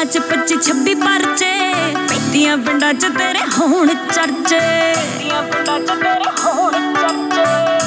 ਸਾਲਾਂ ਚ 25-26 ਪਰਚੇ, 35 ਪਿੰਡਾਂ ਚ ਤੇਰੇ ਹੋਣ ਚਰਚੇ, 35 ਪਿੰਡਾਂ ਚ ਤੇਰੇ ਹੋਣ ਚਰਚੇ।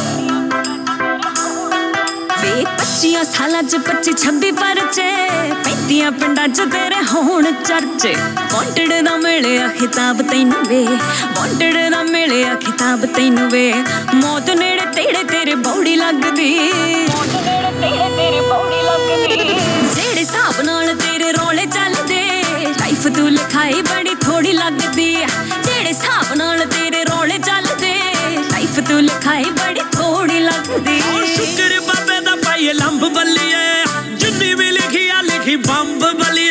ਵੇ 25 ਸਾਲਾਂ ਚ 25-26 ਪਰਚੇ, 35 ਪਿੰਡਾਂ ਚ ਤੇਰੇ ਹੋਣ ਚਰਚੇ। ਵਾਂਟਡ ਦਾ ਮਿਲਿਆ ਖਿਤਾਬ ਤੈਨੂੰ ਵੇ, ਵਾਂਟਡ ਦਾ ਮਿਲਿਆ ਖਿਤਾਬ ਤੈਨੂੰ ਵੇ। ਮੌਤ ਨੇੜੇ ਤੇੜੇ ਤੇਰੇ ਬੌੜੀ ਲੱਗਦੀ, ਮੌਤ ਨੇੜੇ ਤੇੜੇ ਤੇਰੇ ਬੌੜੀ ਲੱਗਦੀ। ਜਿਹੜੇ ਹਿਸਾਬ ਨਾਲ ਤੇਰੇ ਰੌਲੇ ਚੱਲਦੇ, ਲਾਈਫ ਤੂੰ ਲਿਖਾਈ ਬੜੀ ਥੋੜੀ ਲੱਗਦੀ। ਜਿਹੜੇ ਹਿਸਾਬ ਨਾਲ ਤੇਰੇ ਰੌਲੇ ਚੱਲਦੇ, ਲਾਈਫ ਤੂੰ ਲਿਖਾਈ ਬੜੀ ਥੋੜੀ ਲੱਗਦੀ। ਸ਼ੁਕਰ ਬਾਬੇ ਦਾ ਪਾਈਏ ਲੰਬ ਬੱਲੀਏ, ਜਿੰਨੀ ਵੀ ਲਿਖੀ ਆ ਲਿਖੀ ਬੰਬ ਬੱਲੀਏ।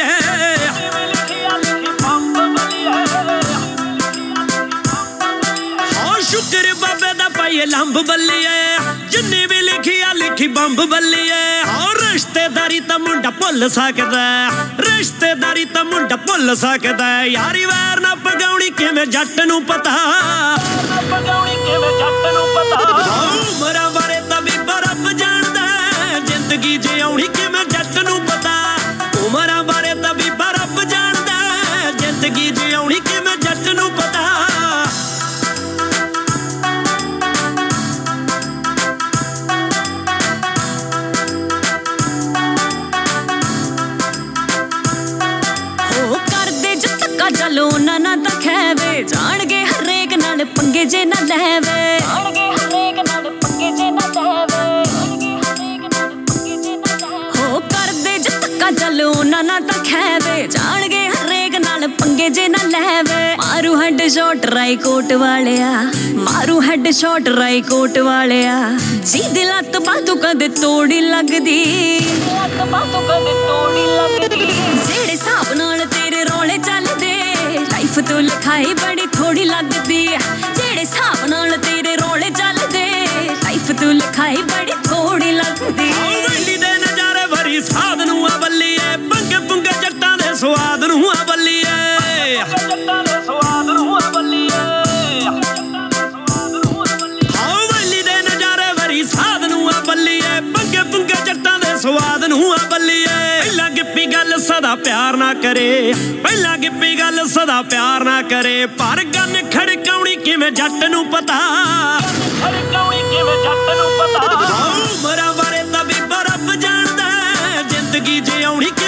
ਸ਼ੁਕਰ ਬਾਬੇ ਦਾ ਪਾਈਏ ਲੰਬ ਬੱਲੀਏ, ਜਿੰਨੀ ਵੀ ਲਿਖੀ ਆ ਲਿਖੀ ਬੰਬ ਬੱਲੀਏ। ਰਿਸ਼ਤੇਦਾਰੀ ਤਾਂ ਮੁੰਡਾ ਭੁੱਲ ਸਕਦਾ, ਰਿਸ਼ਤੇਦਾਰੀ ਤਾਂ ਮੁੰਡਾ ਭੁੱਲ ਸਕਦਾ। ਯਾਰੀ ਵੈਰ ਨਾ ਪਗਾਉਣੀ ਕਿਵੇਂ ਜੱਟ ਨੂੰ ਪਤਾ, ਪਗਾਉਣੀ ਕਿਵੇਂ ਜੱਟ ਨੂੰ ਪਤਾ। ਉਮਰਾਂ ਬਾਰੇ ਤਾਂ ਵੀ ਰੱਬ ਜਾਣਦਾ, ਜ਼ਿੰਦਗੀ ਜਿਉਣੀ ਕਿਵੇਂ ਜੱਟ ਨੂੰ ਪਤਾ। ਉਮਰਾਂ ਬਾਰੇ ਤਾਂ ਵੀ ਰੱਬ ਜਾਣਦਾ, ਜ਼ਿੰਦਗੀ ਜਿਉਣੀ ਕਿਵੇਂ ਜੱਟ ਨੂੰ ਪਤਾ। ਚਲੋ ਉਹਨਾਂ ਨਾਲ ਤਾਂ ਖੈਵੇ, ਜਾਣਗੇ ਹਰੇਕ ਨਾਲ ਪੰਗੇ ਜੇ ਨਾ ਲੈਵੇ, ਜਾਣਗੇ ਹਰੇਕ ਨਾਲ ਪੰਗੇ ਜੇ ਨਾ ਲੈਵੇ, ਹੋ ਕਰਦੇ ਜੇ ਧੱਕਾ ਚਲੋ ਉਹਨਾਂ ਨਾਲ ਤਾਂ ਖੈਵੇ, ਜਾਣਗੇ ਹਰੇਕ ਨਾਲ ਪੰਗੇ ਜੇ ਨਾ ਲੈਵੇ। ਮਾਰੂ ਹੈਡ ਸ਼ਾਟ ਰਾਏਕੋਟ ਵਾਲਿਆ, ਮਾਰੂ ਹੈਡ ਸ਼ਾਟ ਰਾਏਕੋਟ ਵਾਲਿਆ। ਜਿਹਦੀ ਲੱਤ ਬਾਤੋਂ ਕਦੇ ਤੋੜੀ ਲੱਗਦੀ, ਲੱਤ ਬਾਤੋਂ ਕਦੇ ਤੋੜੀ ਲੱਗਦੀ। ਜਿਹੜੇ ਹਿਸਾਬ ਨਾਲ ਤੇਰੇ ਰੌਲੇ ਚੱਲਦੇ, ਲਾਈਫ ਤੂੰ ਲਿਖਾਈ ਬੜੀ ਥੋੜੀ ਲੱਗਦੀ। ਜਿਹੜੇ ਹਿਸਾਬ ਨਾਲ ਤੇਰੇ ਰੌਲੇ ਚੱਲਦੇ, ਲਾਈਫ ਤੂੰ ਲਿਖਾਈ ਬੜੀ ਥੋੜੀ ਲੱਗਦੀ। ਵੈਲੀ ਦੇ ਨਜ਼ਾਰੇ ਭਰੀ ਸਾਧ ਨੂੰ ਆ ਬੱਲੀਏ, ਪੰਗੇ ਪੁੰਗੇ ਜੱਟਾਂ ਦੇ ਸਵਾਦ ਨੂੰ ਆ ਬੱਲੀਏ, ਜੱਟਾਂ ਦੇ ਸਵਾਦ ਨੂੰ ਆ ਬੱਲੀਏ। ਵੈਲੀ ਦੇ ਨਜ਼ਾਰੇ ਭਰੀ ਸਾਧ ਨੂੰ ਆ ਬੱਲੀਏ, ਪੰਗੇ ਪੁੰਗੇ ਜੱਟਾਂ ਦੇ ਸਵਾਦ ਨੂੰ ਆ ਬੱਲੀਏ। ਪਹਿਲਾਂ ਗਿੱਪੀ ਗੱਲ ਸਦਾ ਪਿਆਰ ਨਾ ਕਰੇ, ਪਹਿਲਾਂ ਗਿੱਪੀ ਗੱਲ ਸਦਾ ਪਿਆਰ ਨਾ ਕਰੇ। ਪਰ ਗੰਨ ਖੜਕਾਉਣੀ ਕਿਵੇਂ ਜੱਟ ਨੂੰ ਪਤਾ, ਖੜਕਾਉਣੀ ਕਿਵੇਂ ਜੱਟ ਨੂੰ ਪਤਾ। ਉਮਰਾਂ ਬਾਰੇ ਤਾਂ ਵੀ ਰੱਬ ਜਾਣਦਾ, ਜ਼ਿੰਦਗੀ ਜਿਉਣੀ